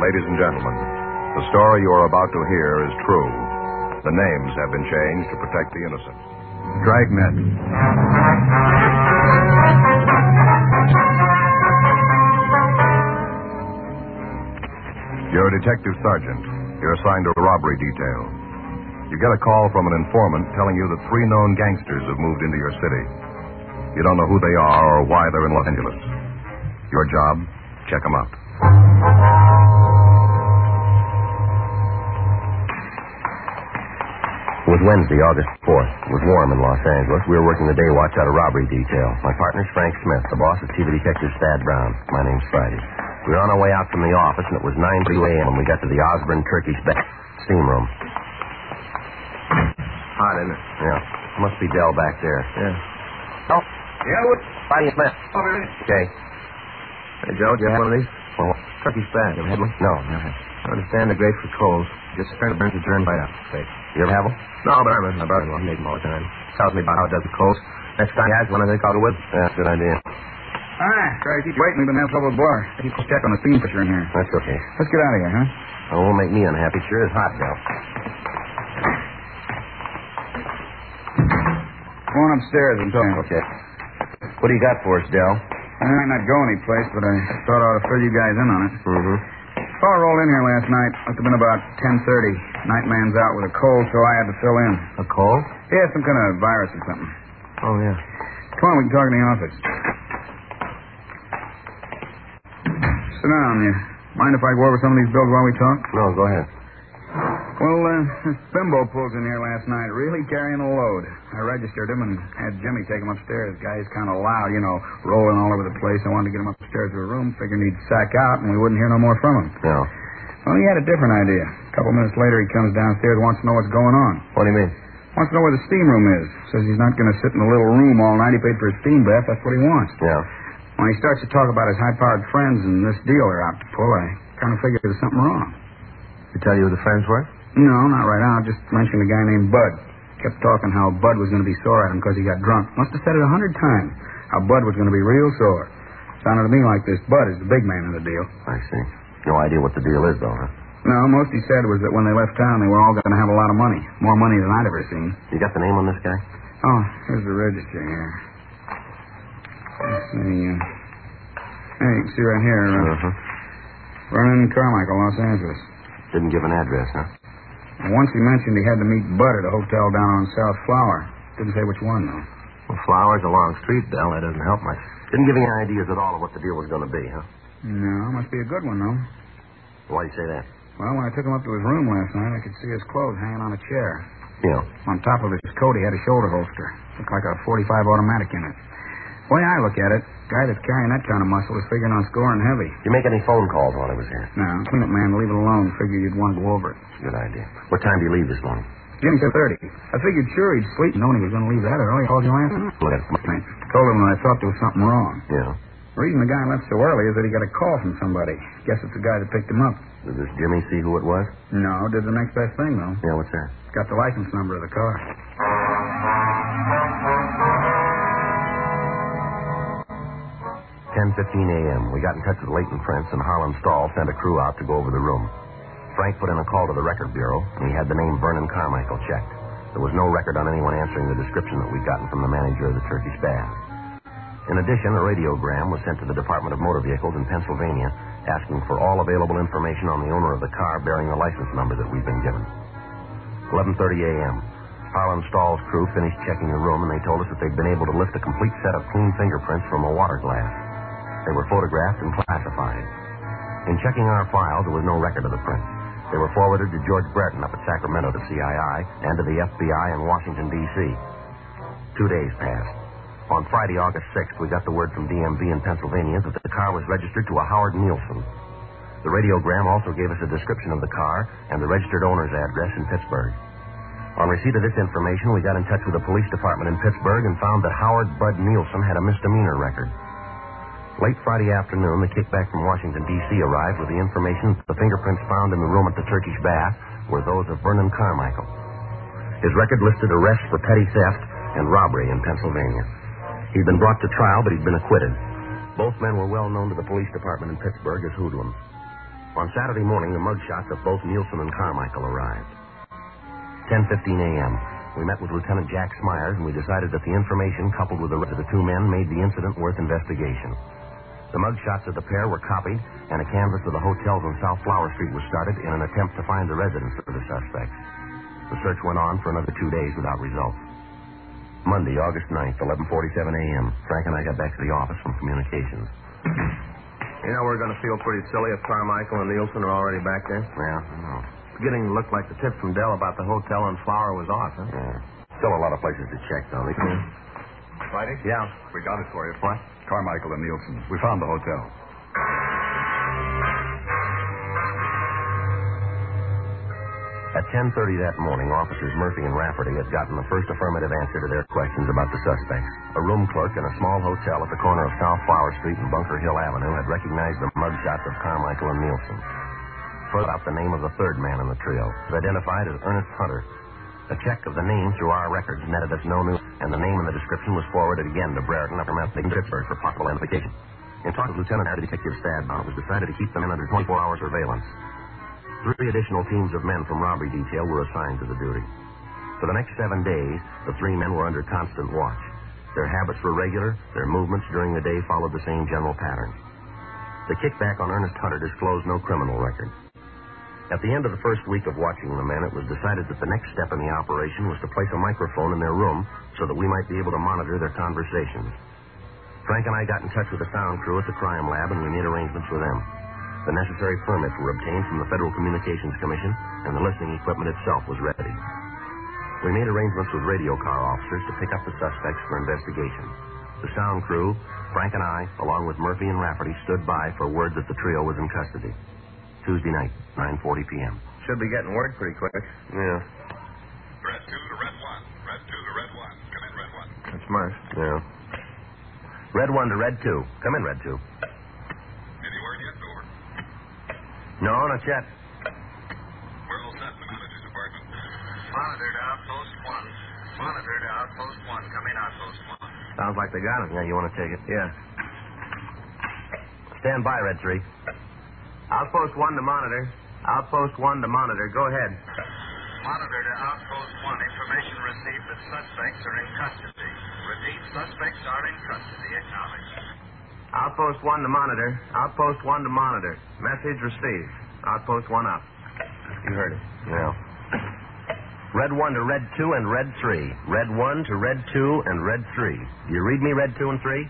Ladies and gentlemen, the story you are about to hear is true. The names have been changed to protect the innocent. Dragnet. You're a detective sergeant. You're assigned to a robbery detail. You get a call from an informant telling you that 3 known gangsters have moved into your city. You don't know who they are or why they're in Los Angeles. Your job, check them out. It was Wednesday, August 4th. It was warm in Los Angeles. We were working the day watch out of robbery detail. My partner's Frank Smith. The boss is Chief Detective Thad Brown. My name's Friday. We were on our way out from the office, and it was 9:02 a.m. when we got to the Osborne Turkish steam room. Hot, isn't it? Yeah. Must be Dell back there. Yeah. Oh. Yeah, what? Friday Smith. Okay. Hey, Joe, do you have one of these? Well, Turkey's bad. Ever had one? no, never. I understand they're great for colds. Just turn the burns and turn right out. Safe. You ever have one? No, but my brother-in-law made them all the time. Tells me about how it does the colds. Next time he has one, I think I'll go with him. Yeah, good idea. Hi. Sorry to keep you waiting. We've been having trouble with Blair. Keep check on the steam pressure in here. That's okay. Let's get out of here, huh? It won't make me unhappy. Sure is hot, Dell. Go on upstairs and talk. Okay. What do you got for us, Dell? I might not go anyplace, but I thought I ought to fill you guys in on it. Mm-hmm. Fellow rolled in here last night. Must have been about 10:30. Night man's out with a cold, so I had to fill in. A cold? Yeah, some kind of virus or something. Oh, yeah. Come on, we can talk in the office. Sit down. You mind if I go over some of these bills while we talk? No, go ahead. Well, this bimbo pulls in here last night, really carrying a load. I registered him and had Jimmy take him upstairs. Guy's kind of loud, rolling all over the place. I wanted to get him upstairs to a room, figured he'd sack out, and we wouldn't hear no more from him. No. Well, he had a different idea. A couple minutes later, he comes downstairs, wants to know what's going on. What do you mean? Wants to know where the steam room is. Says he's not going to sit in a little room all night. He paid for a steam bath. That's what he wants. Yeah. When he starts to talk about his high-powered friends and this deal they're out to pull, I kind of figured there's something wrong. They tell you who the friends were? No, not right now. Just mentioned a guy named Bud. Kept talking how Bud was going to be sore at him because he got drunk. Must have said it 100 times. How Bud was going to be real sore. Sounded to me like this Bud is the big man in the deal. I see. No idea what the deal is, though, huh? No, most he said was that when they left town, they were all going to have a lot of money. More money than I'd ever seen. You got the name on this guy? Oh, here's the register here. Let's see. Hey, you can see right here. Vernon Carmichael, Los Angeles. Didn't give an address, huh? Once he mentioned he had to meet Bud at a hotel down on South Flower. Didn't say which one, though. Well, Flowers a long street, Dell. That doesn't help much. Didn't give any ideas at all of what the deal was going to be, huh? No, must be a good one, though. Why do you say that? Well, when I took him up to his room last night, I could see his clothes hanging on a chair. Yeah. On top of his coat, he had a shoulder holster. Looked like a .45 automatic in it. The way I look at it, the guy that's carrying that kind of muscle is figuring on scoring heavy. Did you make any phone calls while he was here? No, clean it, man. Leave it alone. Figured you'd want to go over it. Good idea. What time do you leave this morning? Jim said 30. I figured sure he'd sleep, knowing he was going to leave that early. I called you last night. Look at it. I told him that I thought there was something wrong. Yeah. The reason the guy left so early is that he got a call from somebody. Guess it's the guy that picked him up. Did this Jimmy see who it was? No, did the next best thing, though. Yeah, what's that? Got the license number of the car. 10:15 a.m. We got in touch with Leighton Prince, and Harlan Stahl sent a crew out to go over the room. Frank put in a call to the record bureau, and he had the name Vernon Carmichael checked. There was no record on anyone answering the description that we'd gotten from the manager of the Turkish Bath. In addition, a radiogram was sent to the Department of Motor Vehicles in Pennsylvania, asking for all available information on the owner of the car bearing the license number that we'd been given. 11:30 a.m. Harlan Stahl's crew finished checking the room, and they told us that they'd been able to lift a complete set of clean fingerprints from a water glass. They were photographed and classified. In checking our files, there was no record of the prints. They were forwarded to George Breton up at Sacramento to CII and to the FBI in Washington, D.C. 2 days passed. On Friday, August 6th, we got the word from DMV in Pennsylvania that the car was registered to a Howard Nielsen. The radiogram also gave us a description of the car and the registered owner's address in Pittsburgh. On receipt of this information, we got in touch with the police department in Pittsburgh and found that Howard Bud Nielsen had a misdemeanor record. Late Friday afternoon, the kickback from Washington, D.C. arrived with the information that the fingerprints found in the room at the Turkish Bath were those of Vernon Carmichael. His record listed arrests for petty theft and robbery in Pennsylvania. He'd been brought to trial, but he'd been acquitted. Both men were well known to the police department in Pittsburgh as hoodlums. On Saturday morning, the mugshots of both Nielsen and Carmichael arrived. 10:15 a.m. We met with Lieutenant Jack Smyers, and we decided that the information coupled with the rest of the two men made the incident worth investigation. The mugshots of the pair were copied, and a canvass of the hotels on South Flower Street was started in an attempt to find the residence of the suspects. The search went on for another 2 days without results. Monday, August 9th, 11:47 a.m. Frank and I got back to the office from communications. You know, we're going to feel pretty silly if Carmichael and Nielsen are already back there. Yeah, I know. It's beginning to look like the tip from Dell about the hotel on Flower was off, huh? Yeah. Still a lot of places to check, though. Friday? Yeah. We got it for you. What? Carmichael and Nielsen. We found the hotel. At 10:30 that morning, Officers Murphy and Rafferty had gotten the first affirmative answer to their questions about the suspects. A room clerk in a small hotel at the corner of South Flower Street and Bunker Hill Avenue had recognized the mugshots of Carmichael and Nielsen. Further out the name of the third man in the trio, was identified as Ernest Hunter. A check of the name through our records netted us no news, and the name in the description was forwarded again to Brereton after Mapping Pittsburgh for possible identification. In talking with Lieutenant Detective Stadbaum, it was decided to keep them in under 24-hour surveillance. 3 additional teams of men from robbery detail were assigned to the duty. For the next 7 days, the 3 men were under constant watch. Their habits were regular. Their movements during the day followed the same general pattern. The kickback on Ernest Hunter disclosed no criminal record. At the end of the first week of watching the men, it was decided that the next step in the operation was to place a microphone in their room so that we might be able to monitor their conversations. Frank and I got in touch with the sound crew at the crime lab, and we made arrangements with them. The necessary permits were obtained from the Federal Communications Commission, and the listening equipment itself was ready. We made arrangements with radio car officers to pick up the suspects for investigation. The sound crew, Frank and I, along with Murphy and Rafferty, stood by for word that the trio was in custody. Tuesday night, 9:40 p.m. Should be getting word pretty quick. Yeah. Red 2 to Red 1. Red 2 to Red 1. Come in, Red 1. That's Murph. Yeah. Red 1 to Red 2. Come in, Red 2. Any word yet? Over. No, not yet. We're all set in the manager's apartment. Monitor to Outpost 1. Monitor to Outpost 1. Come in, Outpost 1. Sounds like they got it. Yeah, you want to take it? Yeah. Stand by, Red 3. Outpost 1 to monitor. Outpost 1 to monitor. Go ahead. Monitor to Outpost 1. Information received that suspects are in custody. Repeat, suspects are in custody. Acknowledge. Outpost 1 to monitor. Outpost 1 to monitor. Message received. Outpost 1 up. You heard it. Yeah. Red 1 to Red 2 and Red 3. Red 1 to Red 2 and Red 3. Do you read me, Red 2 and 3?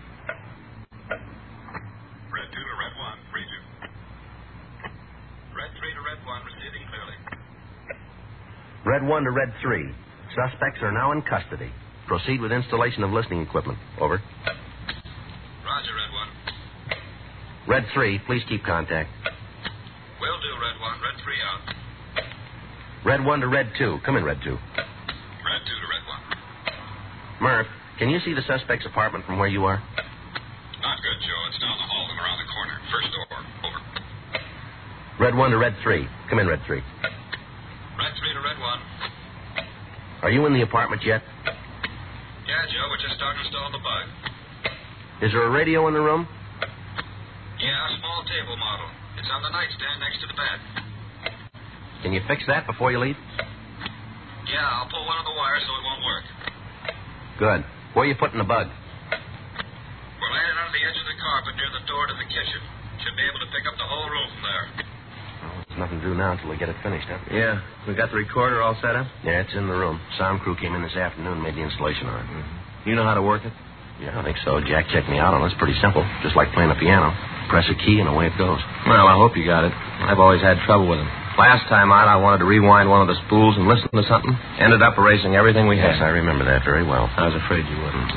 Red 2 to Red 1. Read you. Red 3 to Red 1. Receiving clearly. Red 1 to Red 3. Suspects are now in custody. Proceed with installation of listening equipment. Over. Roger, Red 1. Red 3, please keep contact. Will do, Red 1. Red 3 out. Red 1 to Red 2. Come in, Red 2. Red 2 to Red 1. Murph, can you see the suspect's apartment from where you are? Not good, Joe. It's down the hall and around the corner. First door. Over. Red 1 to Red 3. Come in, Red 3. Red 3 to Red 1. Are you in the apartment yet? Yeah, Joe. We're just starting to install the bug. Is there a radio in the room? Yeah, a small table model. It's on the nightstand next to the bed. Can you fix that before you leave? Yeah, I'll pull one of the wires so it won't work. Good. Where are you putting the bug? We're laying it under the edge of the carpet near the door to the kitchen. Should be able to pick up the whole room from there. Well, there's nothing to do now until we get it finished, huh? Yeah. We got the recorder all set up? Yeah, it's in the room. Sound crew came in this afternoon and made the installation on it. You know how to work it? Yeah, I think so. Jack checked me out on it. It's pretty simple. Just like playing a piano. Press a key and away it goes. Well, I hope you got it. I've always had trouble with them. Last time out, I wanted to rewind one of the spools and listen to something. Ended up erasing everything we had. Yes, I remember that very well. I was afraid you wouldn't.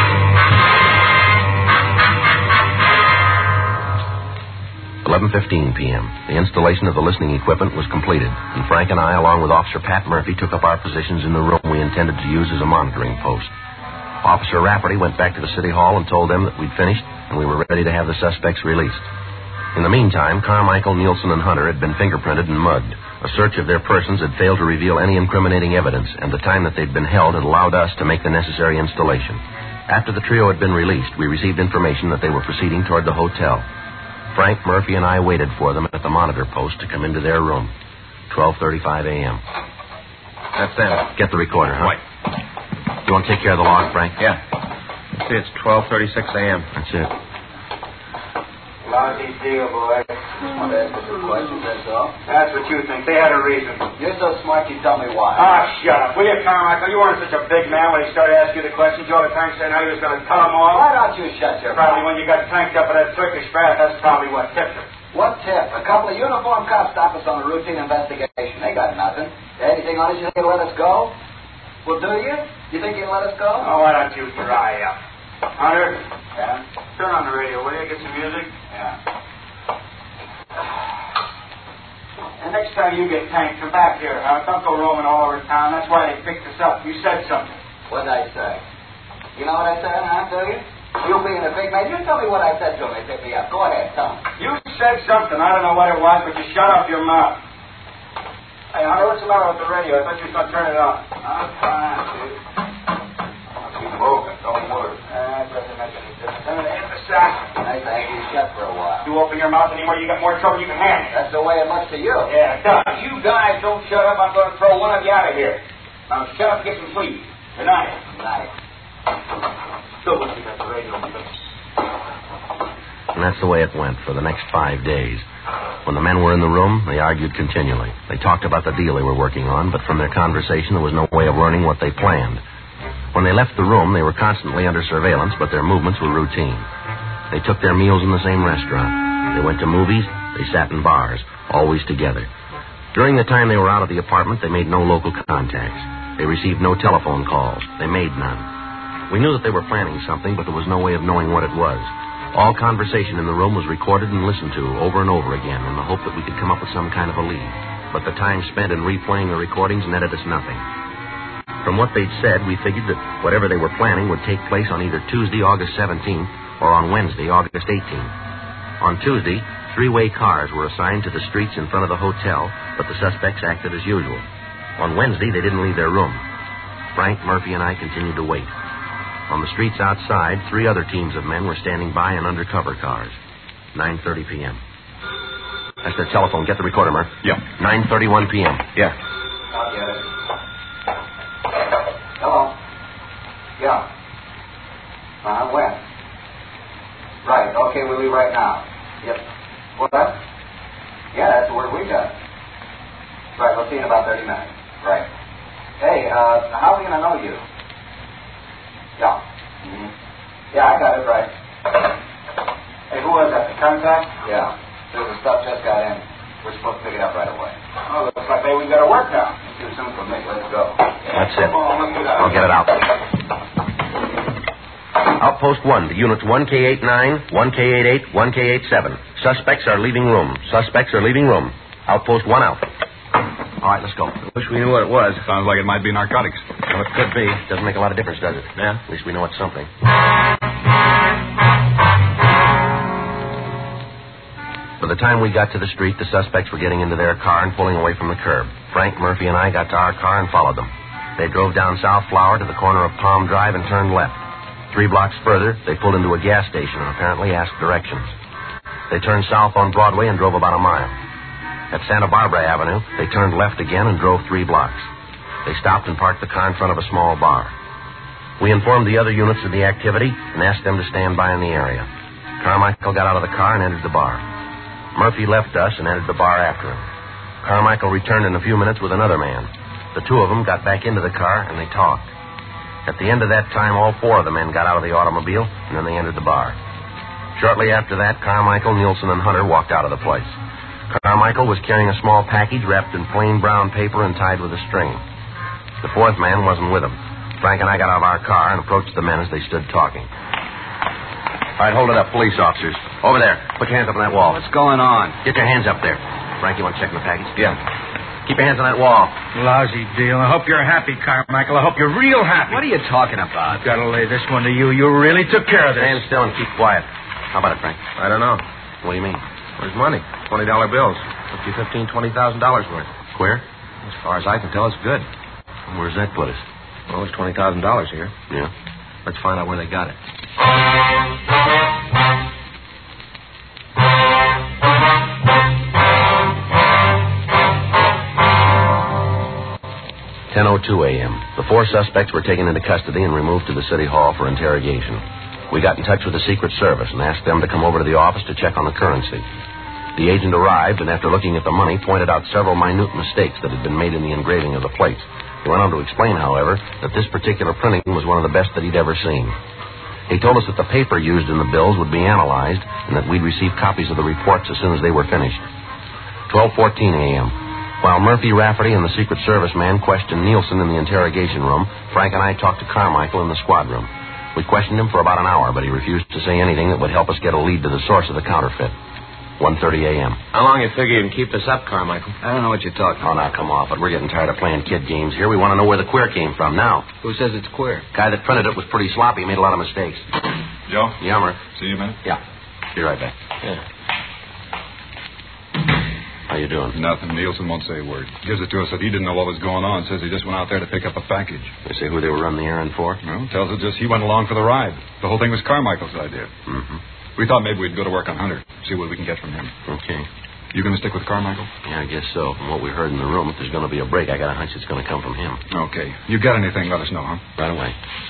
11:15 p.m. The installation of the listening equipment was completed, and Frank and I, along with Officer Pat Murphy, took up our positions in the room we intended to use as a monitoring post. Officer Rafferty went back to the city hall and told them that we'd finished and we were ready to have the suspects released. In the meantime, Carmichael, Nielsen, and Hunter had been fingerprinted and mugged. A search of their persons had failed to reveal any incriminating evidence, and the time that they'd been held had allowed us to make the necessary installation. After the trio had been released, we received information that they were proceeding toward the hotel. Frank, Murphy, and I waited for them at the monitor post to come into their room. 12:35 a.m. That's them. Get the recorder, huh? Right. You want to take care of the log, Frank? Yeah. See, it's 12:36 a.m. That's it. Lousy deal, boy. Just wanted to ask you some questions, that's all. That's what you think. They had a reason. You're so smart, you tell me why. Ah, shut up. Will you, Carmichael? You weren't such a big man when he started asking you the questions. You all the time saying how he was going to tell them all. Why don't you shut your Probably mouth? when you got tanked up with that Turkish bath, that's probably what tipped him. What tip? A couple of uniformed cops stop us on a routine investigation. They got nothing. Anything on us you think will let us go? Well, do you? You think you'll let us go? Oh, why don't you dry up? Hunter? Yeah? Turn on the radio, will you? Get some music? Yeah. And next time you get tanked, come back here, huh? Don't go roaming all over town. That's why they picked us up. You said something. What'd I say? You know what I said, huh? Do you? You being a big man, you tell me what I said to him. They picked me up. Go ahead, tell me. You said something. I don't know what it was, but you shut up your mouth. Hey, Hunter, what's the matter with the radio? I thought you was going to turn it on. I'm fine, dude. Keep moving. Don't worry. That doesn't make any difference. Hit the sack. I think you shut for a while. You open your mouth anymore, you got more trouble you can handle. That's the way it looks to you. Yeah, it does. You guys don't shut up, I'm going to throw one of you out of here. Now shut up and get some sleep. Good night. Night. Still looking at the radio. And that's the way it went for the next 5 days. When the men were in the room, they argued continually. They talked about the deal they were working on, but from their conversation, there was no way of learning what they planned. When they left the room, they were constantly under surveillance, but their movements were routine. They took their meals in the same restaurant. They went to movies. They sat in bars, always together. During the time they were out of the apartment, they made no local contacts. They received no telephone calls. They made none. We knew that they were planning something, but there was no way of knowing what it was. All conversation in the room was recorded and listened to over and over again in the hope that we could come up with some kind of a lead. But the time spent in replaying the recordings netted us nothing. From what they'd said, we figured that whatever they were planning would take place on either Tuesday, August 17th, or on Wednesday, August 18th. On Tuesday, 3-way cars were assigned to the streets in front of the hotel, but the suspects acted as usual. On Wednesday, they didn't leave their room. Frank, Murphy, and I continued to wait. On the streets outside, 3 other teams of men were standing by in undercover cars. 9:30 p.m. That's their telephone. Get the recorder, Murph. Yeah. 9:31 p.m. Yeah. I'll get it. Hello? Yeah. When? Right. Okay, we'll leave right now. Yep. What? Yeah, that's the word we got. Right, we'll see you in about 30 minutes. Right. Hey, how are we going to know you? Yeah. Mm-hmm. Yeah, I got it right. Hey, who was that? The contact? Yeah. The stuff just got in. We're supposed to pick it up right away. Oh, looks like maybe we got to work now. It's too soon for me. Let's go. That's it. Come on, let's get out. I'll get it out. Outpost 1 to units 1K89, 1K88, 1K87. Suspects are leaving room. Suspects are leaving room. Outpost 1 out. All right, let's go. Wish we knew what it was. Sounds like it might be narcotics. Well, it could be. Doesn't make a lot of difference, does it? Yeah. At least we know it's something. By the time we got to the street, the suspects were getting into their car and pulling away from the curb. Frank, Murphy, and I got to our car and followed them. They drove down South Flower to the corner of Palm Drive and turned left. 3 blocks further, they pulled into a gas station and apparently asked directions. They turned south on Broadway and drove about a mile. At Santa Barbara Avenue, they turned left again and drove 3 blocks. They stopped and parked the car in front of a small bar. We informed the other units of the activity and asked them to stand by in the area. Carmichael got out of the car and entered the bar. Murphy left us and entered the bar after him. Carmichael returned in a few minutes with another man. The 2 of them got back into the car and they talked. At the end of that time, all 4 of the men got out of the automobile and then they entered the bar. Shortly after that, Carmichael, Nielsen, and Hunter walked out of the place. Carmichael was carrying a small package wrapped in plain brown paper and tied with a string. The 4th man wasn't with him. Frank and I got out of our car and approached the men as they stood talking. All right, hold it up, police officers. Over there. Put your hands up on that wall. What's going on? Get your hands up there. Frank, you want to check the package? Yeah. Keep your hands on that wall. Lousy deal. I hope you're happy, Carmichael. I hope you're real happy. What are you talking about? Gotta lay this one to you. You really took care of this. Stand still and keep quiet. How about it, Frank? I don't know. What do you mean? Where's money? $20 bills. Must be $15,000, $20,000 worth. Queer? As far as I can tell, it's good. Where's that put us? Well, there's $20,000 here. Yeah. Let's find out where they got it. 10:02 a.m. The 4 suspects were taken into custody and removed to the city hall for interrogation. We got in touch with the Secret Service and asked them to come over to the office to check on the currency. The agent arrived and, after looking at the money, pointed out several minute mistakes that had been made in the engraving of the plates. He went on to explain, however, that this particular printing was one of the best that he'd ever seen. He told us that the paper used in the bills would be analyzed and that we'd receive copies of the reports as soon as they were finished. 12:14 a.m. While Murphy, Rafferty, and the Secret Service man questioned Nielsen in the interrogation room, Frank and I talked to Carmichael in the squad room. We questioned him for about an hour, but he refused to say anything that would help us get a lead to the source of the counterfeit. 1:30 a.m. How long you figure you can keep this up, Carmichael? I don't know what you're talking about. Oh, now, come off it. We're getting tired of playing kid games here. We want to know where the queer came from now. Who says it's queer? Guy that printed it was pretty sloppy. He made a lot of mistakes. Joe? Yummer. See you a minute? Yeah. Be right back. Yeah. How you doing? Nothing. Nielsen won't say a word. Gives it to us that he didn't know what was going on. Says he just went out there to pick up a package. They say who they were running the errand for? Well, tells us just he went along for the ride. The whole thing was Carmichael's idea. Mm-hmm. We thought maybe we'd go to work on Hunter, see what we can get from him. Okay. You going to stick with Carmichael? Yeah, I guess so. From what we heard in the room, if there's going to be a break, I got a hunch it's going to come from him. Okay. You got anything, let us know, huh? Right away.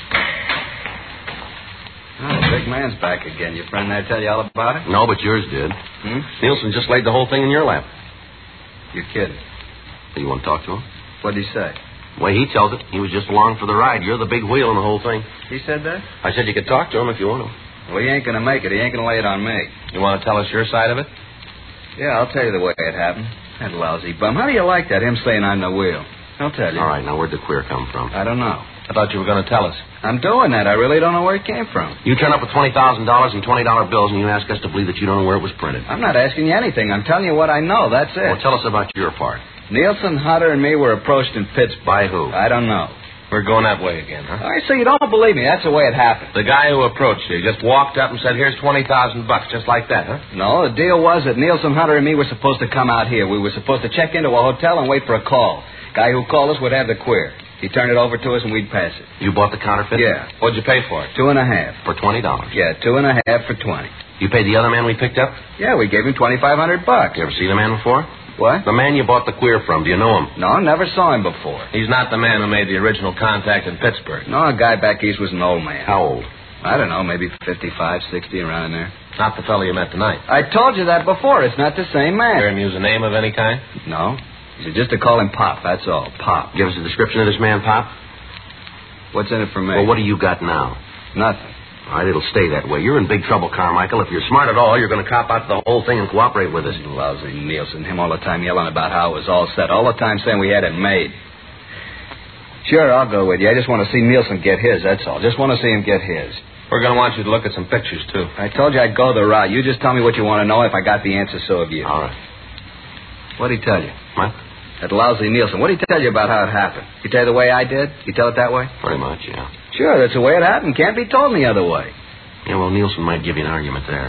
Oh, the big man's back again. Your friend there tell you all about it? No, but yours did. Nielsen just laid the whole thing in your lap. You're kidding. You want to talk to him? What'd he say? The way he tells it, he was just along for the ride. You're the big wheel in the whole thing. He said that? I said you could talk to him if you want to. Well, he ain't going to make it. He ain't going to lay it on me. You want to tell us your side of it? Yeah, I'll tell you the way it happened. That lousy bum. How do you like that, him saying I'm the wheel? I'll tell you. All right, now where'd the queer come from? I don't know. I thought you were going to tell us. I'm doing that. I really don't know where it came from. You turn up with $20,000 in $20 bills and you ask us to believe that you don't know where it was printed. I'm not asking you anything. I'm telling you what I know. That's it. Well, tell us about your part. Nielsen, Hunter, and me were approached in Pittsburgh. By who? I don't know. We're going that way again, huh? All right, so you don't believe me. That's the way it happened. The guy who approached you just walked up and said, here's $20,000, just like that, huh? No, the deal was that Nielsen, Hunter, and me were supposed to come out here. We were supposed to check into a hotel and wait for a call. Guy who called us would have the queer. He'd turn it over to us and we'd pass it. You bought the counterfeit? Yeah. What'd you pay for it? $2.50. For $20? Yeah, $2.50 for 20. You paid the other man we picked up? Yeah, we gave him $2,500. You ever see the man before? What? The man you bought the queer from. Do you know him? No, never saw him before. He's not the man who made the original contact in Pittsburgh. No, a guy back east was an old man. How old? I don't know, maybe 55, 60, around there. Not the fellow you met tonight. I told you that before. It's not the same man. Hear him use a name of any kind? No. He said just to call him Pop, that's all. Pop. Give us a description of this man, Pop. What's in it for me? Well, what do you got now? Nothing. All right, it'll stay that way. You're in big trouble, Carmichael. If you're smart at all, you're going to cop out the whole thing and cooperate with us. Lousy Nielsen. Him all the time yelling about how it was all set. All the time saying we had it made. Sure, I'll go with you. I just want to see Nielsen get his, that's all. Just want to see him get his. We're going to want you to look at some pictures, too. I told you I'd go the route. You just tell me what you want to know. If I got the answer, so have you. All right. What'd he tell you? What? That lousy Nielsen. What'd he tell you about how it happened? He tell you the way I did? You tell it that way? Pretty much, yeah. Sure, that's the way it happened. Can't be told any other way. Yeah, well, Nielsen might give you an argument there.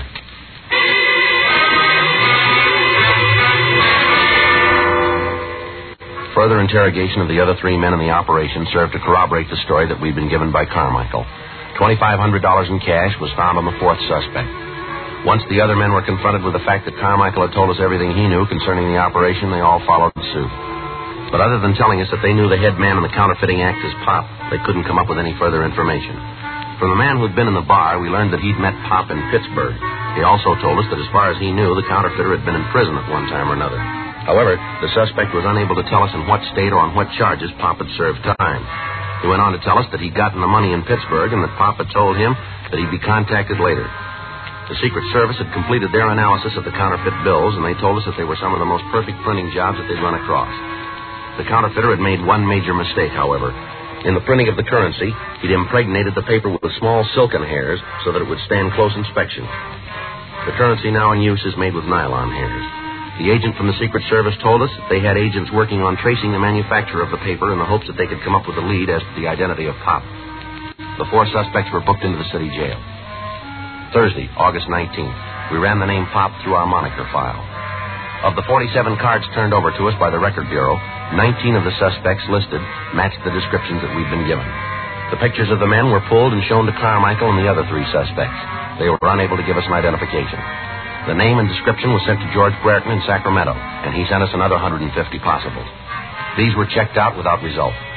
Further interrogation of the other 3 men in the operation served to corroborate the story that we'd been given by Carmichael. $2,500 in cash was found on the 4th suspect. Once the other men were confronted with the fact that Carmichael had told us everything he knew concerning the operation, they all followed suit. But other than telling us that they knew the head man in the counterfeiting act as Pop, they couldn't come up with any further information. From the man who'd been in the bar, we learned that he'd met Pop in Pittsburgh. He also told us that as far as he knew, the counterfeiter had been in prison at one time or another. However, the suspect was unable to tell us in what state or on what charges Pop had served time. He went on to tell us that he'd gotten the money in Pittsburgh and that Pop had told him that he'd be contacted later. The Secret Service had completed their analysis of the counterfeit bills, and they told us that they were some of the most perfect printing jobs that they'd run across. The counterfeiter had made one major mistake, however. In the printing of the currency, he'd impregnated the paper with small silken hairs so that it would stand close inspection. The currency now in use is made with nylon hairs. The agent from the Secret Service told us that they had agents working on tracing the manufacturer of the paper in the hopes that they could come up with a lead as to the identity of Pop. The 4 suspects were booked into the city jail. Thursday, August 19th, we ran the name Pop through our moniker file. Of the 47 cards turned over to us by the Record Bureau, 19 of the suspects listed matched the descriptions that we'd been given. The pictures of the men were pulled and shown to Carmichael and the other 3 suspects. They were unable to give us an identification. The name and description was sent to George Brereton in Sacramento, and he sent us another 150 possibles. These were checked out without result.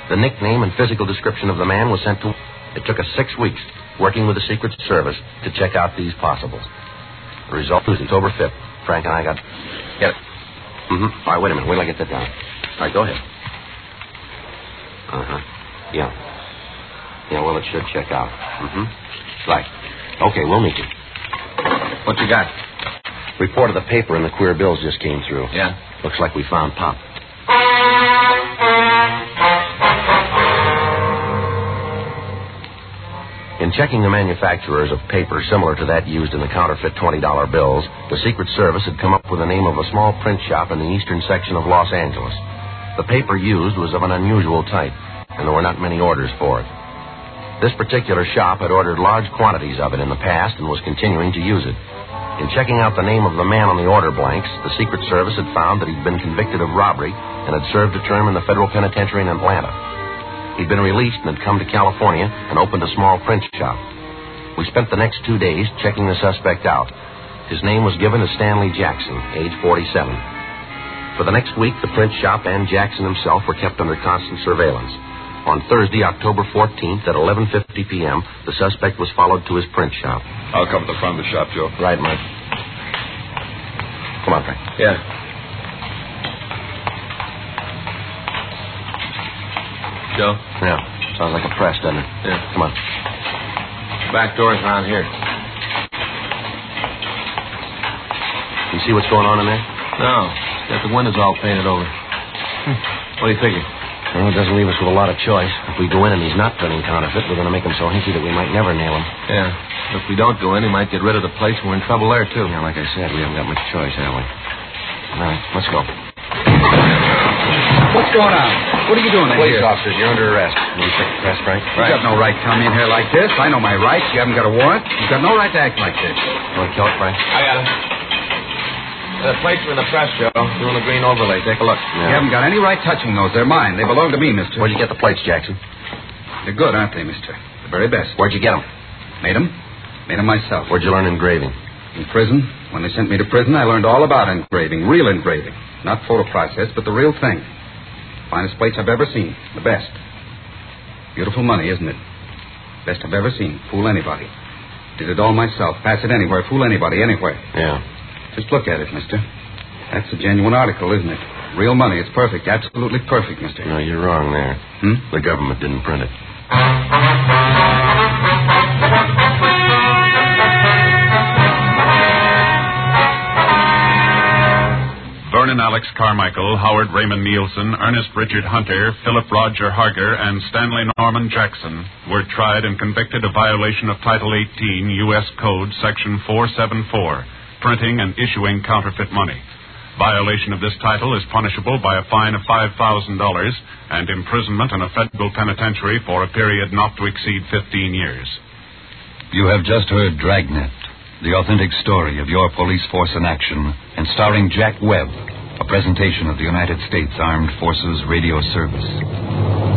The nickname and physical description of the man was sent to... It took us 6 weeks, working with the Secret Service, to check out these possibles. The result was October 5th. Frank and I got... Get it. Mm-hmm. All right, wait a minute. Wait till I get that down. All right, go ahead. Uh-huh. Yeah. Yeah, well, it should check out. Mm-hmm. Right. Okay, we'll meet you. What you got? Report of the paper and the queer bills just came through. Yeah? Looks like we found Pop. In checking the manufacturers of paper similar to that used in the counterfeit $20 bills, the Secret Service had come up with the name of a small print shop in the eastern section of Los Angeles. The paper used was of an unusual type, and there were not many orders for it. This particular shop had ordered large quantities of it in the past and was continuing to use it. In checking out the name of the man on the order blanks, the Secret Service had found that he'd been convicted of robbery and had served a term in the federal penitentiary in Atlanta. He'd been released and had come to California and opened a small print shop. We spent the next 2 days checking the suspect out. His name was given as Stanley Jackson, age 47. For the next week, the print shop and Jackson himself were kept under constant surveillance. On Thursday, October 14th at 11:50 p.m., the suspect was followed to his print shop. I'll come to the front of the shop, Joe. Right, Mike. Come on, Frank. Yeah. Joe? Yeah. Sounds like a press, doesn't it? Yeah. Come on. Back door's around here. You see what's going on in there? No. Got the windows all painted over. What do you figure? Well, it doesn't leave us with a lot of choice. If we go in and he's not printing counterfeit, we're going to make him so hinky that we might never nail him. Yeah. If we don't go in, he might get rid of the place, and we're in trouble there, too. Yeah, like I said, we haven't got much choice, have we? All right, let's go. What's going on? What are you doing in Police here? officers, you're under arrest. You check the press, Frank? You got no right to come in here like this. I know my rights. You haven't got a warrant. You've got no right to act like this. You want to kill it, Frank? I got it. The plates are in the press, Joe. Doing the green overlay. Take a look. Yeah. You haven't got any right touching those. They're mine. They belong to me, mister. Where'd you get the plates, Jackson? They're good, aren't they, mister? The very best. Where'd you get them? Made them? Made them myself. Where'd you learn engraving? In prison. When they sent me to prison, I learned all about engraving. Real engraving. Not photo process, but the real thing. Finest plates I've ever seen. The best. Beautiful money, isn't it? Best I've ever seen. Fool anybody. Did it all myself. Pass it anywhere. Fool anybody, anywhere. Yeah. Just look at it, mister. That's a genuine article, isn't it? Real money. It's perfect. Absolutely perfect, mister. No, you're wrong there. The government didn't print it. Vernon Alex Carmichael, Howard Raymond Nielsen, Ernest Richard Hunter, Philip Roger Harger, and Stanley Norman Jackson were tried and convicted of violation of Title 18, U.S. Code, Section 474, printing and issuing counterfeit money. Violation of this title is punishable by a fine of $5,000 and imprisonment in a federal penitentiary for a period not to exceed 15 years. You have just heard Dragnet, the authentic story of your police force in action, and starring Jack Webb, a presentation of the United States Armed Forces Radio Service.